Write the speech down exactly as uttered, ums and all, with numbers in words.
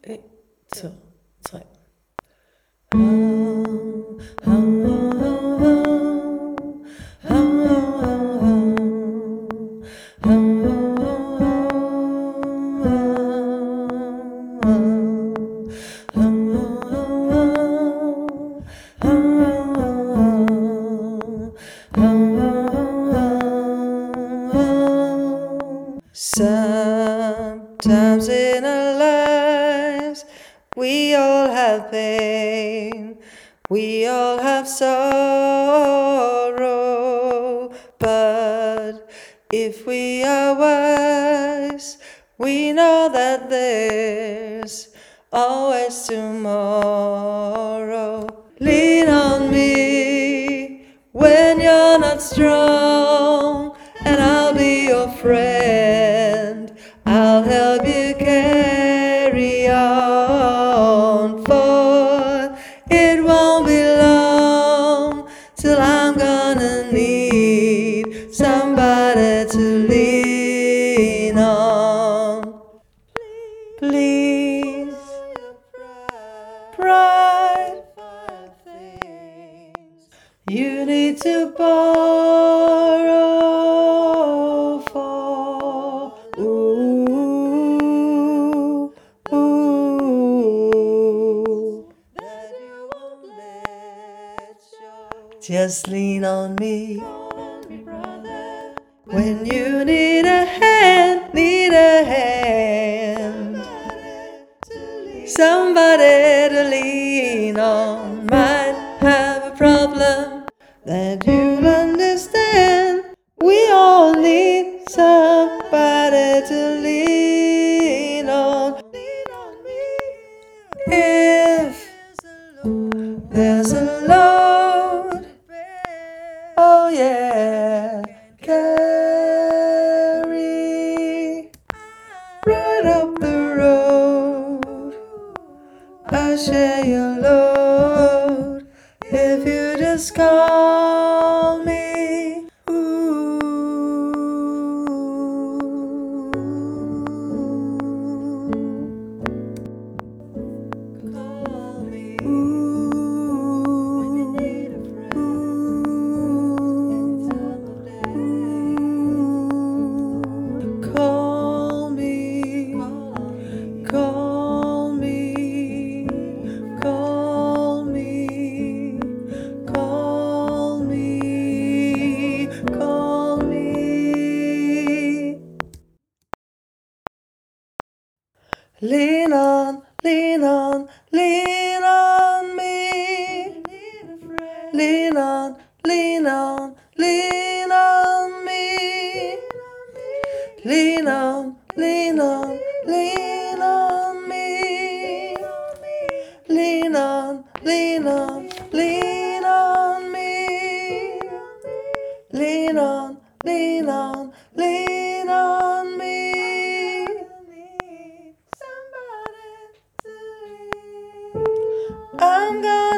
Et to, tre. Hum, hum, hum, hum, hum, hum, Sometimes in our lives we all have pain, we all have sorrow, but if we are wise, we know that there's always tomorrow. Lean on me when you're not strong, and I'll be your friend. I'll help you carry on, for it won't be long till I'm gonna need somebody to lean on. Please, pride, you need to borrow for. Ooh, ooh. Just lean on me when you need a hand, need a hand. Somebody to lean on might have a problem that you'll understand. We all need somebody to lean on. If there's a load, oh yeah, carry right up the road. I'll share your load if you just call me. Ooh. Call me. Ooh. When you need a friend. Ooh. Call me. Call me. Call me. Call me. Call me. Lean on, lean on, lean on me. Lean on, lean on, lean on me. Lean on, lean on, lean on me. Lean on, lean on, lean on me. Lean on, lean on, lean on me. I'm gonna